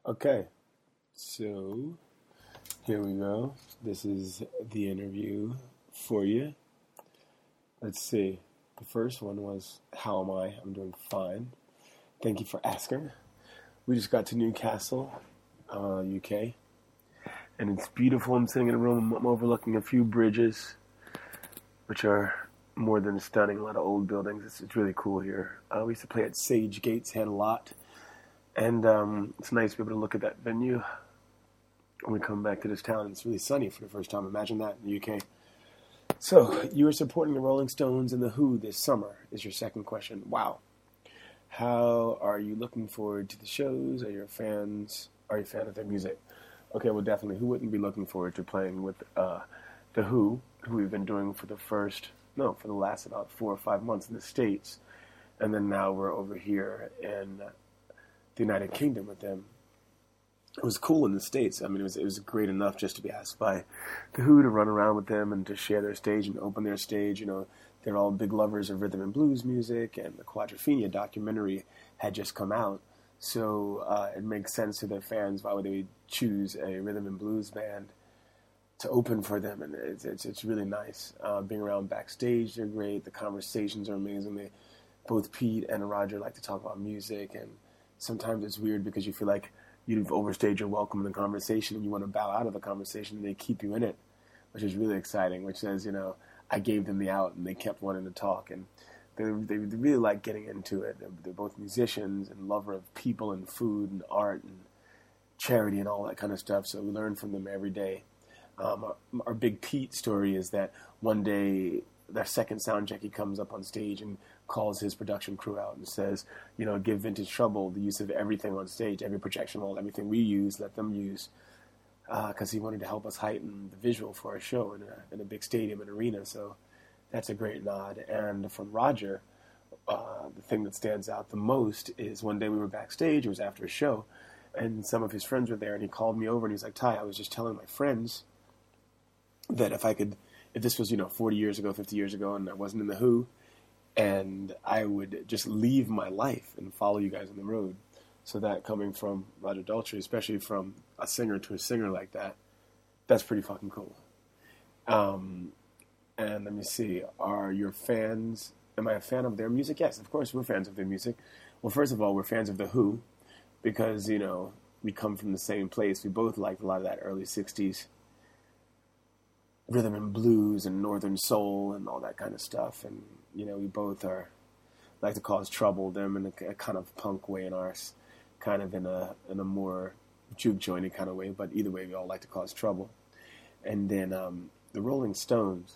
Okay, so here we go. This is the interview for you. Let's see. The first one was, how am I? I'm doing fine. Thank you for asking. We just got to Newcastle, UK, and it's beautiful. I'm sitting in a room. I'm overlooking a few bridges, which are more than stunning. A lot of old buildings. It's really cool here. We used to play at Sage Gateshead a lot, and it's nice to be able to look at that venue when we come back to this town. It's really sunny for the first time. Imagine that in the UK. So, you were supporting the Rolling Stones and The Who this summer, is your second question. Wow. How are you looking forward to the shows? Are you a fan of their music? Okay, well, definitely. Who wouldn't be looking forward to playing with The Who we've been doing for the last about 4 or 5 months in the States. And then now we're over here in the United Kingdom with them. It was cool in the States. I mean, it was great enough just to be asked by The Who to run around with them and to share their stage and open their stage. You know, they're all big lovers of rhythm and blues music, and the Quadrophenia documentary had just come out. So it makes sense to their fans. Why would they choose a rhythm and blues band to open for them? And it's really nice. Being around backstage, they're great. The conversations are amazing. Both Pete and Roger like to talk about music, and sometimes it's weird because you feel like you've overstayed your welcome in the conversation and you want to bow out of the conversation, and they keep you in it, which is really exciting, which says, I gave them the out and they kept wanting to talk, and they really like getting into it. They're both musicians and lover of people and food and art and charity and all that kind of stuff, so we learn from them every day. Our big Pete story is that one day, their second sound check, he comes up on stage and calls his production crew out and says, give Vintage Trouble the use of everything on stage, every projection wall, everything we use, let them use, because he wanted to help us heighten the visual for our show in a big stadium and arena. So that's a great nod. And from Roger, the thing that stands out the most is one day we were backstage, it was after a show, and some of his friends were there, and he called me over and he's like, Ty, I was just telling my friends that if this was, 40 years ago, 50 years ago, and I wasn't in The Who, and I would just leave my life and follow you guys on the road. So that coming from Roger Daltrey, especially from a singer to a singer like that, that's pretty fucking cool. And let me see, are your fans, am I a fan of their music? Yes, of course we're fans of their music. Well, first of all, we're fans of The Who, because, we come from the same place. We both liked a lot of that early 60s rhythm and blues and northern soul and all that kind of stuff, and we both like to cause trouble, them in a kind of punk way and ours kind of in a more juke jointy kind of way, but either way we all like to cause trouble. And then the Rolling Stones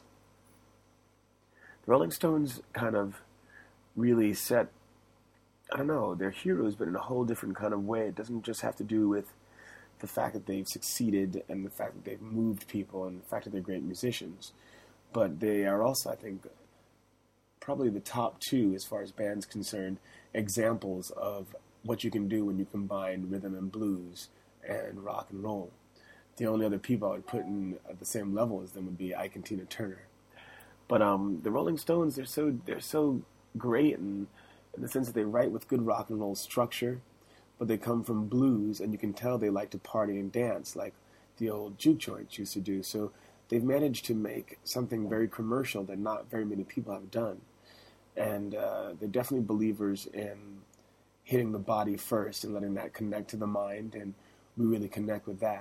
kind of really set, I don't know, they're heroes, but in a whole different kind of way. It doesn't just have to do with the fact that they've succeeded and the fact that they've moved people and the fact that they're great musicians. But they are also, I think, probably the top two, as far as bands concerned, examples of what you can do when you combine rhythm and blues and rock and roll. The only other people I would put in at the same level as them would be Ike and Tina Turner. But the Rolling Stones, they're so great in the sense that they write with good rock and roll structure, but they come from blues, and you can tell they like to party and dance like the old juke joints used to do. So they've managed to make something very commercial that not very many people have done. And they're definitely believers in hitting the body first and letting that connect to the mind, and we really connect with that.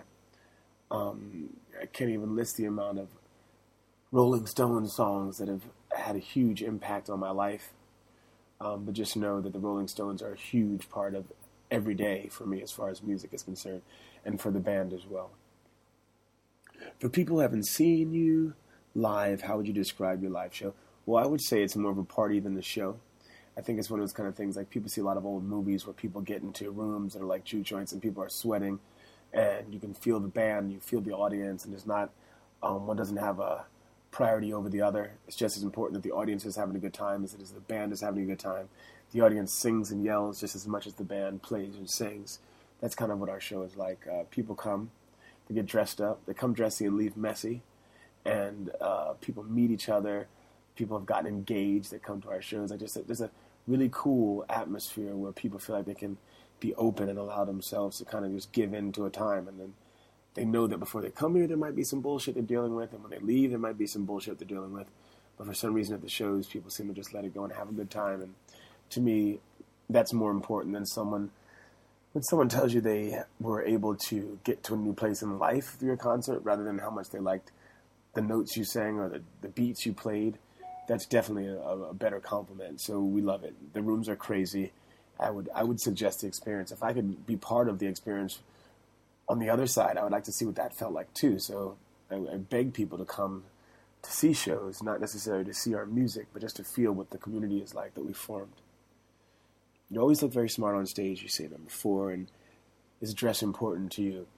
I can't even list the amount of Rolling Stones songs that have had a huge impact on my life. But just know that the Rolling Stones are a huge part of every day for me as far as music is concerned, and for the band as well. For people who haven't seen you live, how would you describe your live show? Well, I would say it's more of a party than a show. I think it's one of those kind of things, like people see a lot of old movies where people get into rooms that are like juke joints and people are sweating, and you can feel the band, you feel the audience, and there's not, one doesn't have a priority over the other. It's just as important that the audience is having a good time as it is the band is having a good time. The audience sings and yells just as much as the band plays and sings. That's kind of what our show is like. People come, they get dressed up, they come dressy and leave messy, and people meet each other. People have gotten engaged that come to our shows. There's a really cool atmosphere where people feel like they can be open and allow themselves to kind of just give in to a time. And then they know that before they come here, there might be some bullshit they're dealing with. And when they leave, there might be some bullshit they're dealing with. But for some reason at the shows, people seem to just let it go and have a good time. And to me, that's more important than when someone tells you they were able to get to a new place in life through your concert, rather than how much they liked the notes you sang or the beats you played. That's definitely a better compliment. So we love it. The rooms are crazy. I would suggest the experience. If I could be part of the experience on the other side, I would like to see what that felt like too. So I beg people to come to see shows, not necessarily to see our music, but just to feel what the community is like that we formed. You always look very smart on stage, you say number 4, and is dress important to you?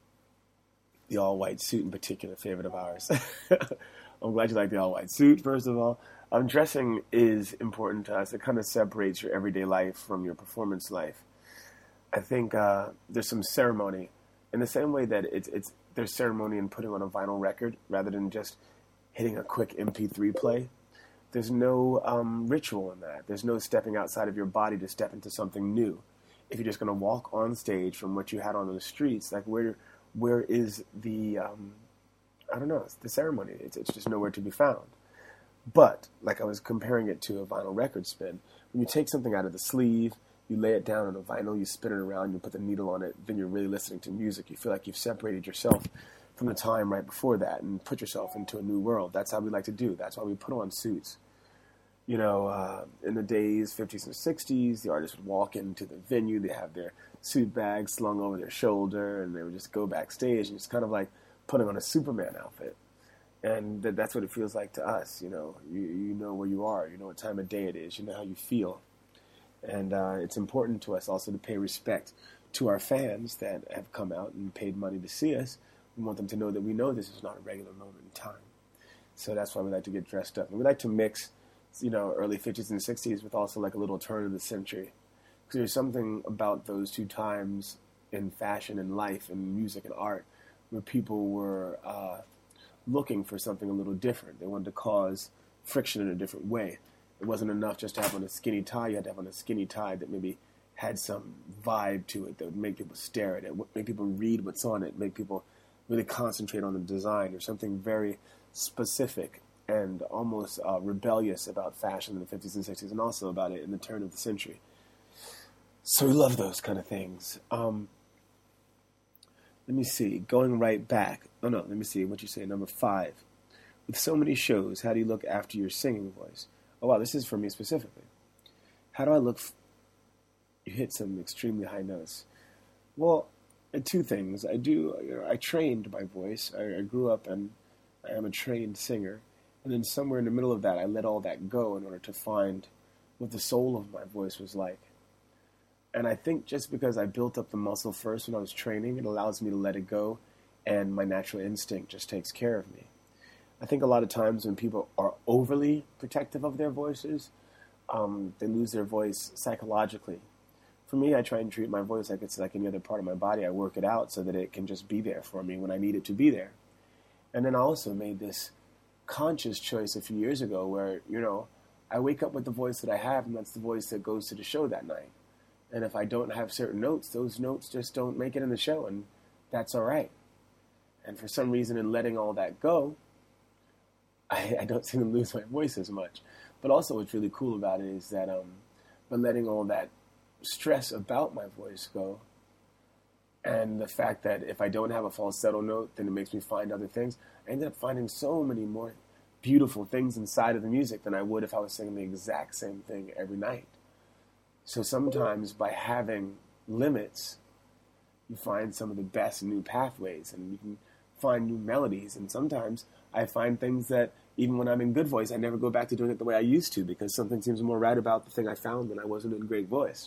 The all-white suit in particular, favorite of ours. I'm glad you like the all-white suit, first of all. Dressing is important to us. It kind of separates your everyday life from your performance life. I think there's some ceremony, in the same way that there's ceremony in putting on a vinyl record rather than just hitting a quick MP3 play. There's no ritual in that. There's no stepping outside of your body to step into something new. If you're just going to walk on stage from what you had on the streets, like where is the, I don't know, it's the ceremony. It's just nowhere to be found. But, like I was comparing it to a vinyl record spin, when you take something out of the sleeve, you lay it down on a vinyl, you spin it around, you put the needle on it, then you're really listening to music. You feel like you've separated yourself from the time right before that and put yourself into a new world. That's how we like to do. That's why we put on suits. You know, in the days, 50s and 60s, the artists would walk into the venue, they have their suit bags slung over their shoulder, and they would just go backstage, and it's kind of like putting on a Superman outfit. And that's what it feels like to us, you know. You know where you are, you know what time of day it is, you know how you feel. And it's important to us also to pay respect to our fans that have come out and paid money to see us. We want them to know that we know this is not a regular moment in time. So that's why we like to get dressed up. And we like to mix, you know, early 50s and 60s with also like a little turn of the century. Because there's something about those two times in fashion and life and music and art where people were looking for something a little different. They wanted to cause friction in a different way. It wasn't enough just to have on a skinny tie. You had to have on a skinny tie that maybe had some vibe to it that would make people stare at it, make people read what's on it, make people really concentrate on the design. There's something very specific and almost rebellious about fashion in the 50s and 60s, and also about it in the turn of the century. So we love those kind of things. Let me see. Going right back. Let me see. What you say, number 5. With so many shows, how do you look after your singing voice? Oh, wow, this is for me specifically. How do I look? You hit some extremely high notes. Well, two things. I trained my voice. I grew up and I am a trained singer. And then somewhere in the middle of that, I let all that go in order to find what the soul of my voice was like. And I think just because I built up the muscle first when I was training, it allows me to let it go, and my natural instinct just takes care of me. I think a lot of times when people are overly protective of their voices, they lose their voice psychologically. For me, I try and treat my voice like it's like any other part of my body. I work it out so that it can just be there for me when I need it to be there. And then I also made this conscious choice a few years ago where, you know, I wake up with the voice that I have, and that's the voice that goes to the show that night. And if I don't have certain notes, those notes just don't make it in the show, and that's all right. And for some reason, in letting all that go, I don't seem to lose my voice as much. But also what's really cool about it is that by letting all that stress about my voice go, and the fact that if I don't have a falsetto note, then it makes me find other things, I ended up finding so many more beautiful things inside of the music than I would if I was singing the exact same thing every night. So sometimes by having limits, you find some of the best new pathways, and you can find new melodies. And sometimes I find things that even when I'm in good voice, I never go back to doing it the way I used to, because something seems more right about the thing I found when I wasn't in great voice.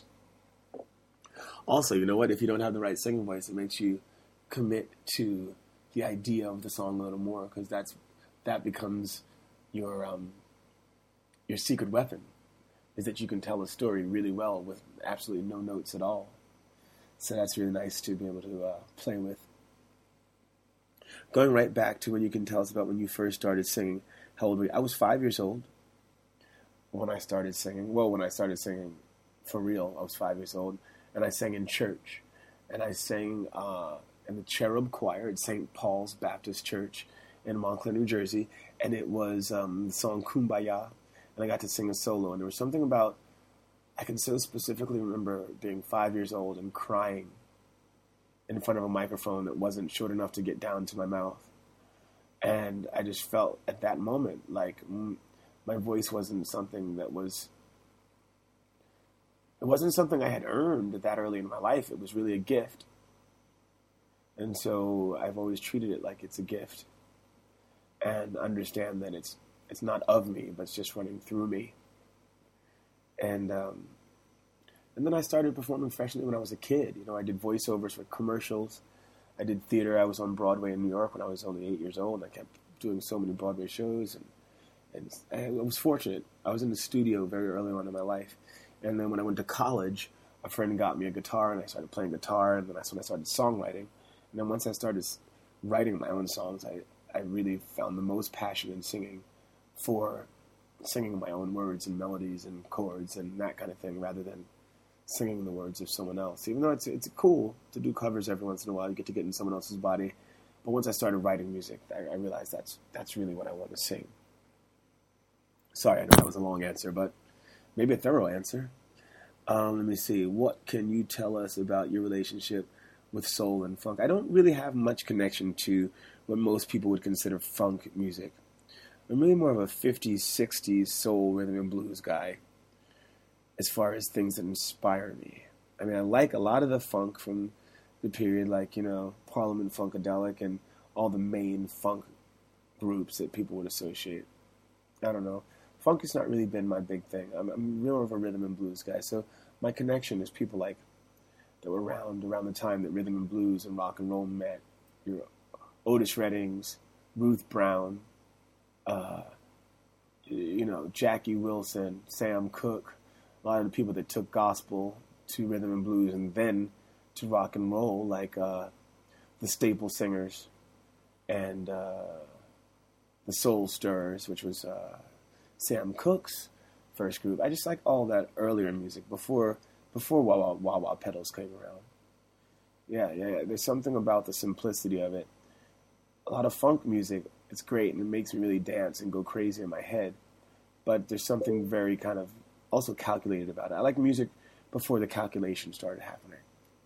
Also, you know what? If you don't have the right singing voice, it makes you commit to the idea of the song a little more, because that becomes your secret weapon, is that you can tell a story really well with absolutely no notes at all. So that's really nice to be able to play with. Going right back to when you can tell us about when you first started singing. How old were you? I was 5 years old when I started singing. Well, when I started singing for real, I was 5 years old. and I sang in church, and I sang in the Cherub Choir at St. Paul's Baptist Church in Montclair, New Jersey, and it was the song Kumbaya, and I got to sing a solo, and there was something about, I can so specifically remember being 5 years old and crying in front of a microphone that wasn't short enough to get down to my mouth. And I just felt at that moment like my voice wasn't something that was, it wasn't something I had earned that early in my life. It was really a gift. And so I've always treated it like it's a gift and understand that it's not of me, but it's just running through me. And then I started performing professionally when I was a kid. You know, I did voiceovers for commercials. I did theater. I was on Broadway in New York when I was only 8 years old. I kept doing so many Broadway shows, and I was fortunate. I was in the studio very early on in my life. And then when I went to college, a friend got me a guitar, and I started playing guitar, and then that's when I started songwriting. And then once I started writing my own songs, I really found the most passion in singing my own words and melodies and chords and that kind of thing, rather than singing the words of someone else. Even though it's cool to do covers every once in a while, you get in someone else's body. But once I started writing music, I realized that's really what I want to sing. Sorry, I know that was a long answer, but maybe a thorough answer. Let me see. What can you tell us about your relationship with soul and funk? I don't really have much connection to what most people would consider funk music. I'm really more of a 50s, 60s soul, rhythm, and blues guy as far as things that inspire me. I mean, I like a lot of the funk from the period, like, you know, Parliament Funkadelic and all the main funk groups that people would associate. I don't know. Funk has not really been my big thing. I'm more of a rhythm and blues guy. So my connection is people like that were around the time that rhythm and blues and rock and roll met. You know, Otis Reddings, Ruth Brown, you know, Jackie Wilson, Sam Cooke, a lot of the people that took gospel to rhythm and blues and then to rock and roll, like the Staple Singers and the Soul Stirrers, which was Sam Cooke's first group. I just like all that earlier music before Wah Wah Pedals came around. Yeah. There's something about the simplicity of it. A lot of funk music, it's great, and it makes me really dance and go crazy in my head. But there's something very kind of also calculated about it. I like music before the calculation started happening.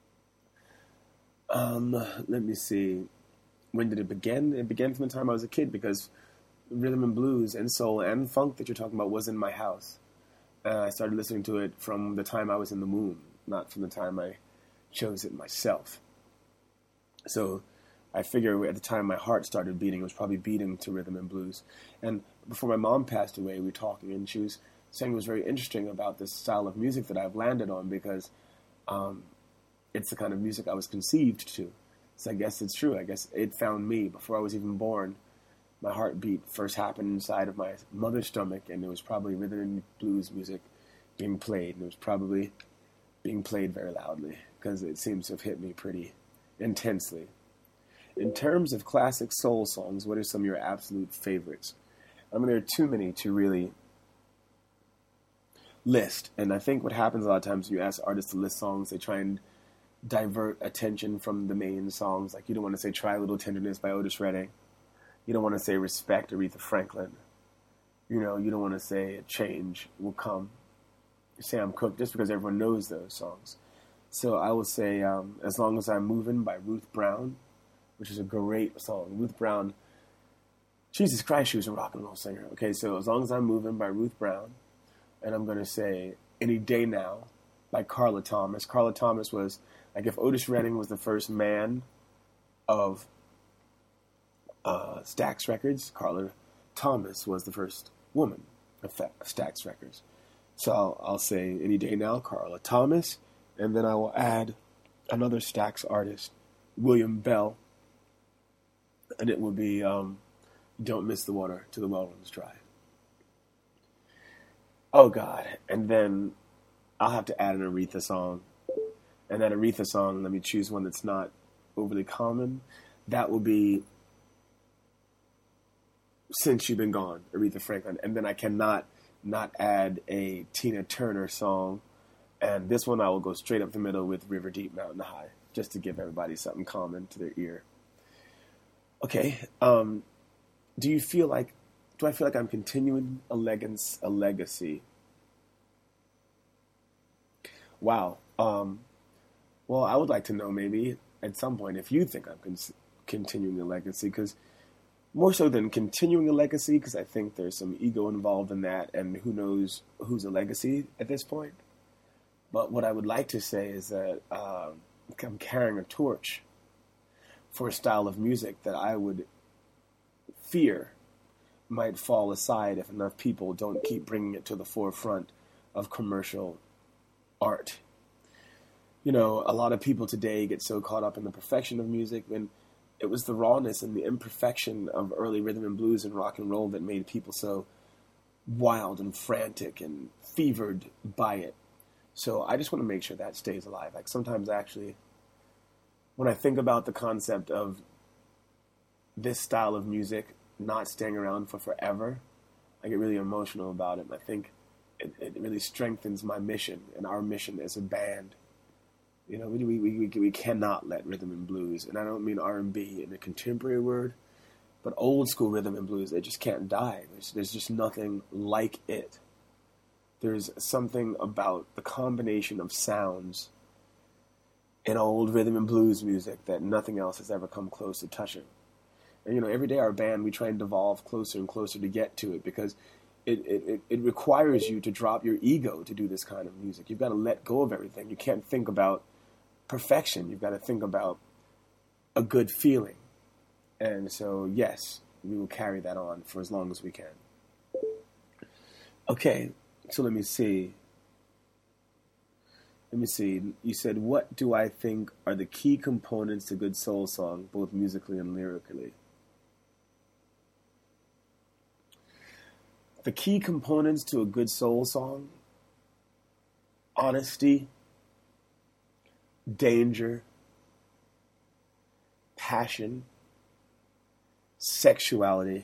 Let me see. When did it begin? It began from the time I was a kid, because rhythm and blues and soul and funk that you're talking about was in my house. I started listening to it from the time I was in the womb, not from the time I chose it myself. So I figure at the time my heart started beating, it was probably beating to rhythm and blues. And before my mom passed away, we were talking, and she was saying it was very interesting about this style of music that I've landed on, because it's the kind of music I was conceived to. So I guess it's true. I guess it found me before I was even born. My heartbeat first happened inside of my mother's stomach, and it was probably rhythm and blues music being played, and it was probably being played very loudly, because it seems to have hit me pretty intensely. In terms of classic soul songs, what are some of your absolute favorites? I mean, there are too many to really list, and I think what happens a lot of times when you ask artists to list songs, they try and divert attention from the main songs. Like, you don't want to say Try a Little Tenderness by Otis Redding. You don't want to say Respect, Aretha Franklin. You know, you don't want to say A Change Will Come, Sam Cooke, just because everyone knows those songs. So I will say As Long As I'm Moving by Ruth Brown, which is a great song. Ruth Brown, Jesus Christ, she was a rock and roll singer. Okay, so As Long As I'm Moving by Ruth Brown. And I'm going to say Any Day Now by Carla Thomas. Carla Thomas was, like, if Otis Redding was the first man of Stax Records, Carla Thomas was the first woman of Stax Records. So I'll say Any Day Now, Carla Thomas, and then I will add another Stax artist, William Bell, and it will be Don't Miss the Water Till the Well Runs Dry. Oh, God. And then I'll have to add an Aretha song. And that Aretha song, let me choose one that's not overly common. That will be Since You've Been Gone, Aretha Franklin. And then I cannot not add a Tina Turner song, And this one I will go straight up the middle with River Deep Mountain High, just to give everybody something common to their ear. Okay, do I feel like I'm continuing a legacy? Wow. Well, I would like to know maybe at some point if you think I'm continuing a legacy, because more so than continuing a legacy, because I think there's some ego involved in that, and who knows who's a legacy at this point. But what I would like to say is that I'm carrying a torch for a style of music that I would fear might fall aside if enough people don't keep bringing it to the forefront of commercial art. You know, a lot of people today get so caught up in the perfection of music when it was the rawness and the imperfection of early rhythm and blues and rock and roll that made people so wild and frantic and fevered by it. So I just want to make sure that stays alive. Like sometimes actually, when I think about the concept of this style of music not staying around for forever, I get really emotional about it. And I think it really strengthens my mission and our mission as a band. You know, we cannot let rhythm and blues, and I don't mean R&B in a contemporary word, but old school rhythm and blues, they just can't die. There's just nothing like it. There's something about the combination of sounds in old rhythm and blues music that nothing else has ever come close to touching. And, you know, every day our band, we try and devolve closer and closer to get to it, because it requires you to drop your ego to do this kind of music. You've got to let go of everything. You can't think about perfection. You've got to think about a good feeling. And so, yes, we will carry that on for as long as we can. Okay, so let me see. You said, what do I think are the key components to good soul song, both musically and lyrically? The key components to a good soul song: honesty, danger, passion, sexuality,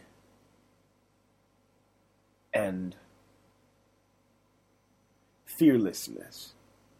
and fearlessness.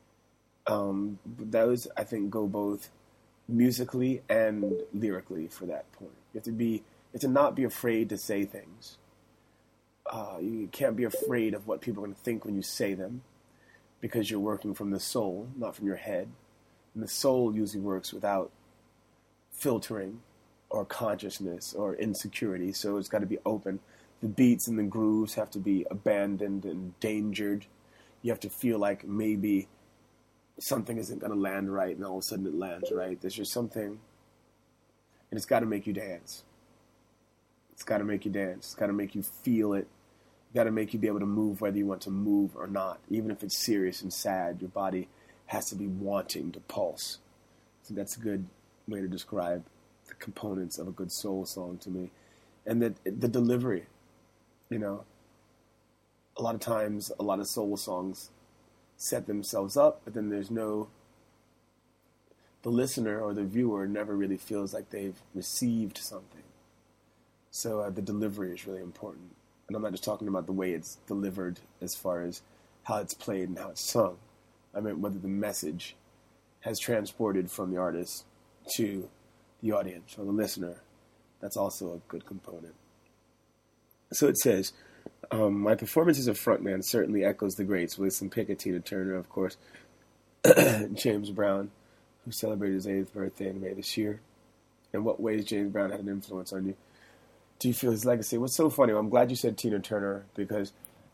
Those, I think, go both musically and lyrically for that point. You have to not be afraid to say things. You can't be afraid of what people are going to think when you say them, because you're working from the soul, not from your head. And the soul usually works without filtering or consciousness or insecurity, so it's got to be open. The beats and the grooves have to be abandoned and endangered. You have to feel like maybe something isn't going to land right, and all of a sudden it lands right. There's just something, and it's got to make you dance. It's got to make you dance. It's got to make you feel it. It's got to make you be able to move whether you want to move or not. Even if it's serious and sad, your body has to be wanting to pulse. So that's a good way to describe the components of a good soul song to me. And the delivery, you know. A lot of times, a lot of soul songs set themselves up, but then the listener or the viewer never really feels like they've received something. So the delivery is really important. And I'm not just talking about the way it's delivered as far as how it's played and how it's sung. I meant whether the message has transported from the artist to the audience or the listener. That's also a good component. So it says, my performance as a frontman certainly echoes the greats, with some pick at Tina Turner, of course, James Brown, who celebrated his 8th birthday in May this year. In what ways James Brown had an influence on you? Do you feel his legacy? What's so funny, I'm glad you said Tina Turner, because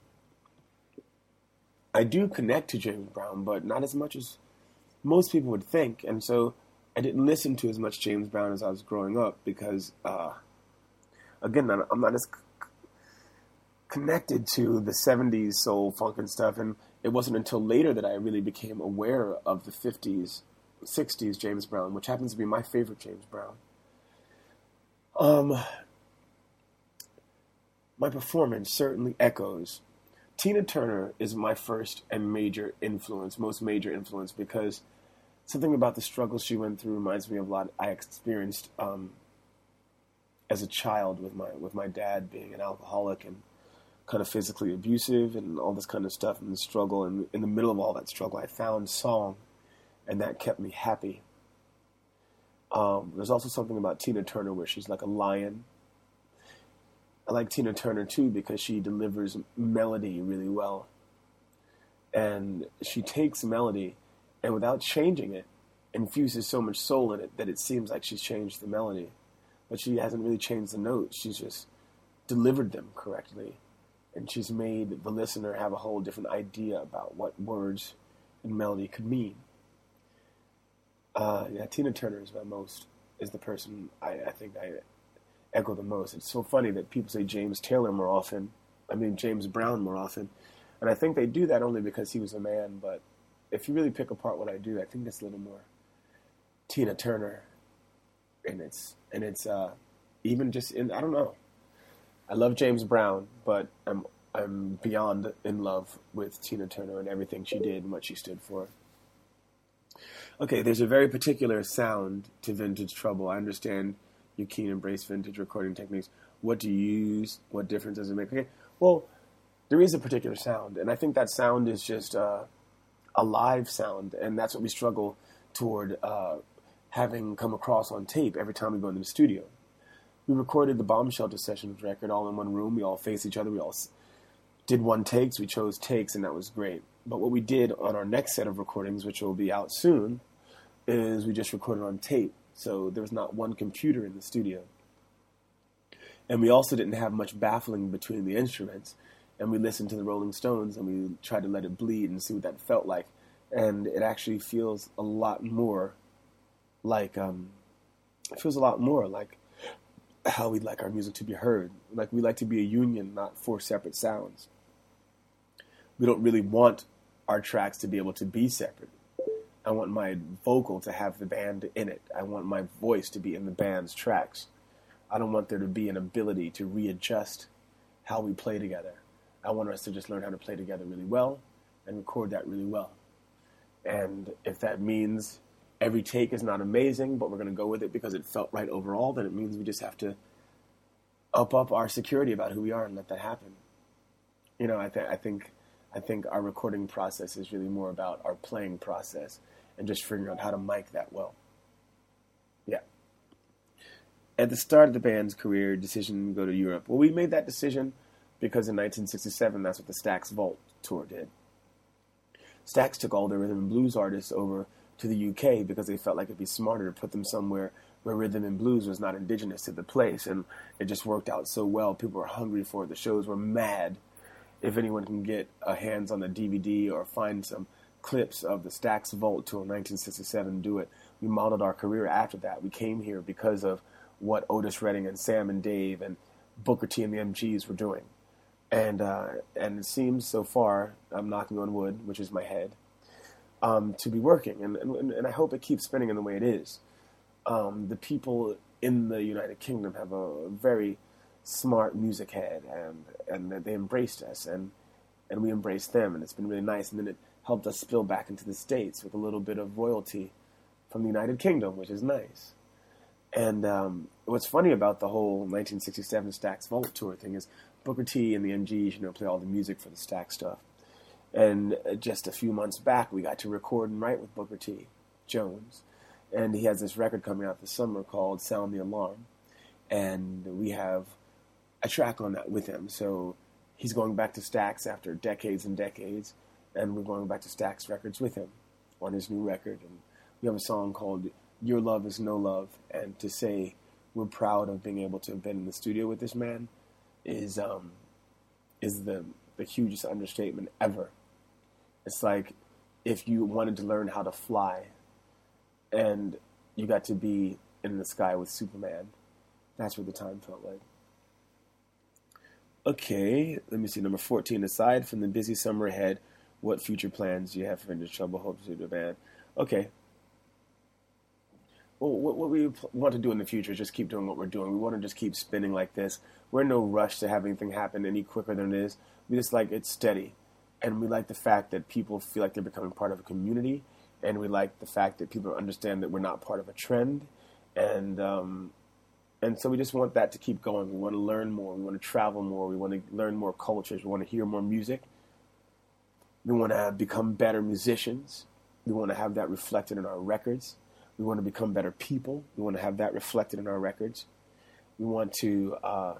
I do connect to James Brown, but not as much as most people would think. And so I didn't listen to as much James Brown as I was growing up because, again, I'm not as connected to the 70s soul, funk, and stuff. And it wasn't until later that I really became aware of the 50s, 60s James Brown, which happens to be my favorite James Brown. My performance certainly echoes. Tina Turner is my first and most major influence, because something about the struggles she went through reminds me of a lot I experienced as a child with my dad being an alcoholic and kind of physically abusive and all this kind of stuff and the struggle. And in the middle of all that struggle, I found song, and that kept me happy. There's also something about Tina Turner where she's like a lion. I like Tina Turner too because she delivers melody really well. And she takes melody and without changing it, infuses so much soul in it that it seems like she's changed the melody. But she hasn't really changed the notes. She's just delivered them correctly. And she's made the listener have a whole different idea about what words and melody could mean. Tina Turner is the person I think I echo the most. It's so funny that people say James Brown more often. And I think they do that only because he was a man. But if you really pick apart what I do, I think it's a little more Tina Turner. And it's even just in, I don't know. I love James Brown, but I'm beyond in love with Tina Turner and everything she did and what she stood for. Okay, there's a very particular sound to Vintage Trouble. I understand you keen embrace vintage recording techniques. What do you use? What difference does it make? Okay, well, there is a particular sound, and I think that sound is just a live sound, and that's what we struggle toward having come across on tape every time we go into the studio. We recorded the Bomb Shelter Sessions record all in one room. We all faced each other. We all did one takes. We chose takes, and that was great. But what we did on our next set of recordings, which will be out soon, is we just recorded on tape. So there was not one computer in the studio. And we also didn't have much baffling between the instruments. And we listened to the Rolling Stones, and we tried to let it bleed and see what that felt like. And it actually feels a lot more like how we'd like our music to be heard. Like we like to be a union, not four separate sounds. We don't really want our tracks to be able to be separate. I want my vocal to have the band in it. I want my voice to be in the band's tracks. I don't want there to be an ability to readjust how we play together. I want us to just learn how to play together really well and record that really well. And if that means every take is not amazing, but we're going to go with it because it felt right overall, then it means we just have to up our security about who we are and let that happen. You know, I think our recording process is really more about our playing process and just figuring out how to mic that well. Yeah. At the start of the band's career, decision to go to Europe. Well, we made that decision because in 1967, that's what the Stax Vault tour did. Stax took all their rhythm and blues artists over to the UK because they felt like it'd be smarter to put them somewhere where rhythm and blues was not indigenous to the place. And it just worked out so well. People were hungry for it. The shows were mad. If anyone can get a hands on the DVD or find some clips of the Stax Vault tour in 1967, do it. We modeled our career after that. We came here because of what Otis Redding and Sam and Dave and Booker T and the MGs were doing. And it seems so far, I'm knocking on wood, which is my head, to be working. And I hope it keeps spinning in the way it is. The people in the United Kingdom have a very smart music head, and they embraced us, and we embraced them, and it's been really nice. And then it helped us spill back into the States with a little bit of royalty from the United Kingdom, which is nice. And what's funny about the whole 1967 Stax Vault tour thing is Booker T and the MGs, play all the music for the Stax stuff. And just a few months back, we got to record and write with Booker T. Jones. And he has this record coming out this summer called Sound the Alarm. And we have a track on that with him. So he's going back to Stax after decades and decades, and we're going back to Stax Records with him on his new record. And we have a song called Your Love Is No Love, and to say we're proud of being able to have been in the studio with this man is the hugest understatement ever. It's like if you wanted to learn how to fly and you got to be in the sky with Superman. That's what the time felt like. Okay, let me see. Number 14. Aside from the busy summer ahead, what future plans do you have for Vintage Trouble? Hope to see the band. Okay. Well, what we want to do in the future is just keep doing what we're doing. We want to just keep spinning like this. We're in no rush to have anything happen any quicker than it is. We just like it steady. And we like the fact that people feel like they're becoming part of a community. And we like the fact that people understand that we're not part of a trend. And And so we just want that to keep going. We want to learn more. We want to travel more. We want to learn more cultures. We want to hear more music. We want to become better musicians. We want to have that reflected in our records. We want to become better people. We want to have that reflected in our records. We want to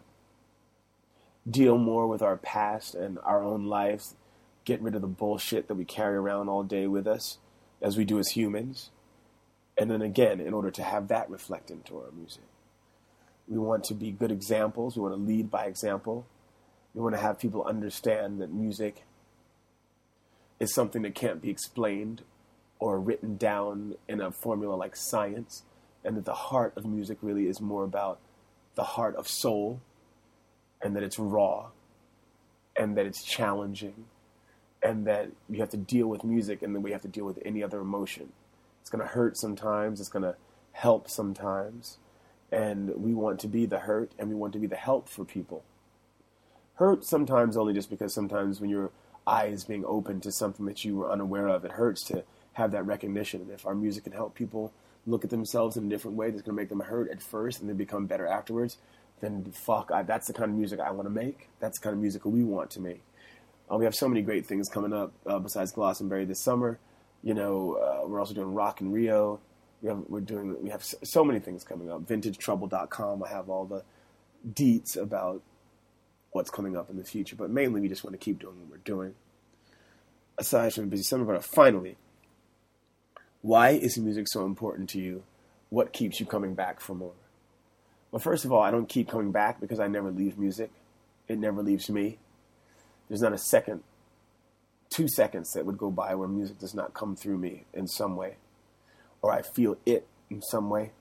deal more with our past and our own lives, get rid of the bullshit that we carry around all day with us, as we do as humans. And then again, in order to have that reflect into our music. We want to be good examples. We want to lead by example. We want to have people understand that music is something that can't be explained or written down in a formula like science, and that the heart of music really is more about the heart of soul, and that it's raw, and that it's challenging, and that you have to deal with music and then we have to deal with any other emotion. It's going to hurt sometimes. It's going to help sometimes. And we want to be the hurt, and we want to be the help for people. Hurt sometimes only just because sometimes when your eyes being open to something that you were unaware of, it hurts to have that recognition. And if our music can help people look at themselves in a different way that's going to make them hurt at first and then become better afterwards, then that's the kind of music I want to make. That's the kind of music we want to make. We have so many great things coming up besides Glastonbury this summer. We're also doing Rock in Rio. We have so many things coming up. VintageTrouble.com. I have all the deets about what's coming up in the future. But mainly, we just want to keep doing what we're doing. Aside from busy summer, but finally, why is music so important to you? What keeps you coming back for more? Well, first of all, I don't keep coming back because I never leave music. It never leaves me. There's not a second, 2 seconds that would go by where music does not come through me in some way, or I feel it in some way.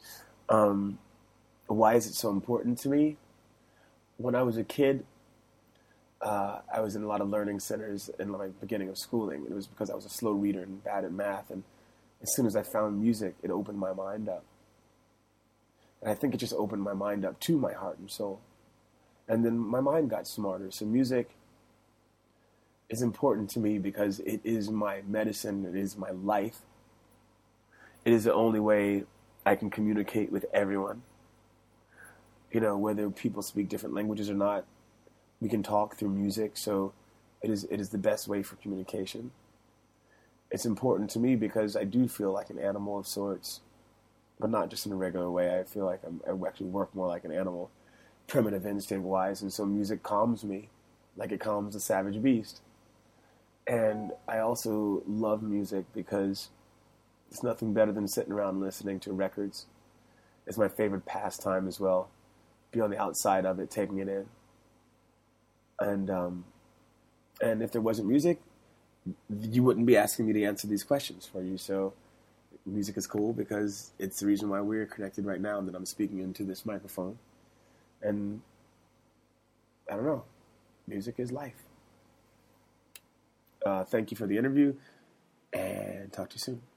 Why is it so important to me? When I was a kid, I was in a lot of learning centers in my beginning of schooling. It was because I was a slow reader and bad at math. And as soon as I found music, it opened my mind up. And I think it just opened my mind up to my heart and soul. And then my mind got smarter. So music is important to me because it is my medicine. It is my life. It is the only way I can communicate with everyone. Whether people speak different languages or not, we can talk through music. So it is the best way for communication. It's important to me because I do feel like an animal of sorts, but not just in a regular way. I feel like I actually work more like an animal, primitive instinct-wise, and so music calms me, like it calms the savage beast. And I also love music because it's nothing better than sitting around listening to records. It's my favorite pastime as well. Be on the outside of it, taking it in. And if there wasn't music, you wouldn't be asking me to answer these questions for you. So music is cool because it's the reason why we're connected right now and that I'm speaking into this microphone. And I don't know, music is life. Thank you for the interview, and talk to you soon.